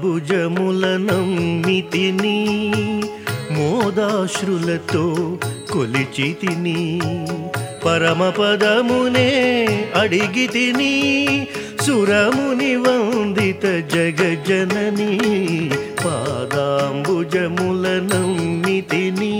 పాదాంబుజముల నమ్మితిని మోదాశ్రులతో కొలిచితిని పరమపదమునే అడిగితిని సురముని వందిత జగజనని పాదాంబుజముల నమ్మితిని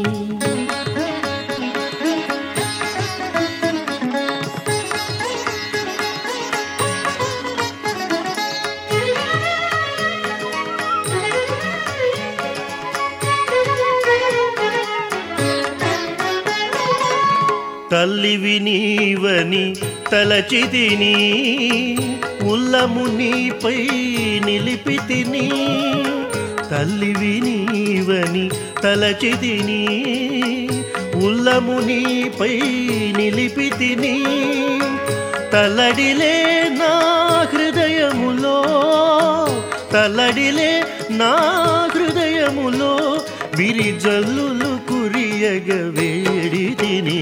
తల్లివి నీవని తలచితిని ఉల్లము నీపై నిలిపితిని తల్లివి నీవని తలచితిని ఉల్లము నీపై నిలిపితిని తల్లడిలే నా హృదయములో తల్లడిలే నా హృదయములో విరిజల్లులు కురియగ వేడితిని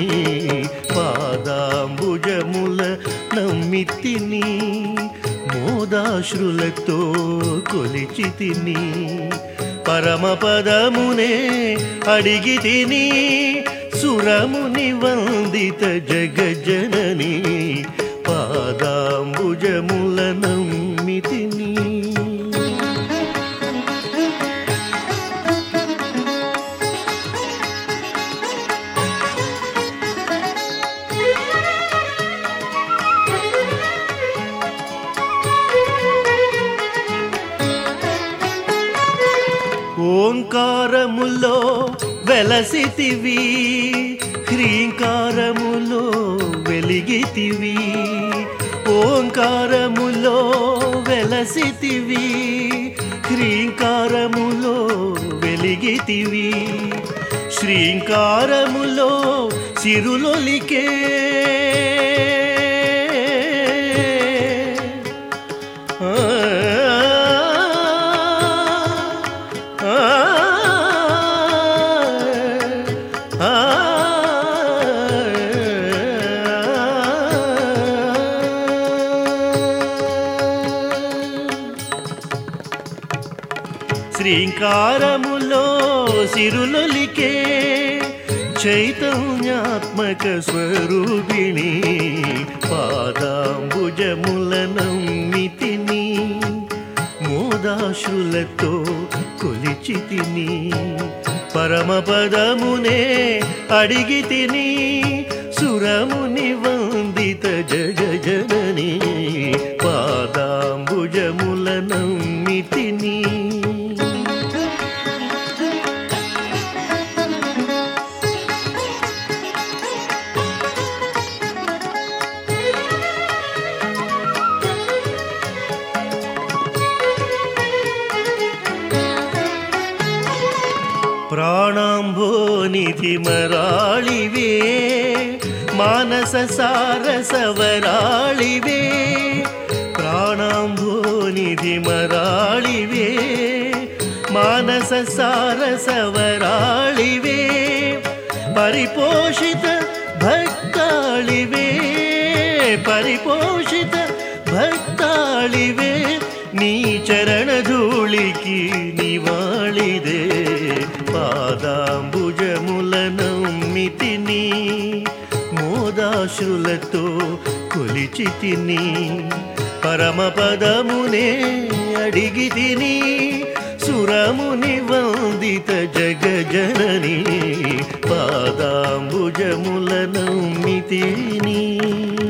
పాదాంబుజముల నమ్మితిని మోదాశ్రులతో కొలిచితిని పరమపదమునే అడిగితిని సురముని వందిత జగజనని పాదాంబుజముల నమ్మితిని ఓంకారములో వెలసితివి హ్రీంకారములో వెలిగితివి ఓంకారములో వెలసితివి హ్రీంకారములో వెలిగితివి శ్రీంకారములో సిరులొలికే శ్రీంకారములో సిరులొలికే చైతన్యాత్మక స్వరూపిణి పాదాంబుజముల నమ్మితిని మోదాశ్రులతో కొలిచితిని పరమపదమునే అడిగితిని సురముని వందిత జగజనని పాదాంబుజముల నమ్మితిని ప్రాణాంభోనిధి మరాళివే మానస సారసవరాళివే ప్రాణాంభోనిధి మరాళివే మానస సారసవరాళివే పరిపోషిత భక్తాళివే పరిపోషిత భక్తాళివే నీ చరణధూళికి నివాళిదే పాదాంబుజముల నమ్మితిని మోదాశ్రులతో కొలిచితిని పరమపదమునే అడిగితిని సురముని వందిత జగజనని పాదాంబుజముల నమ్మితిని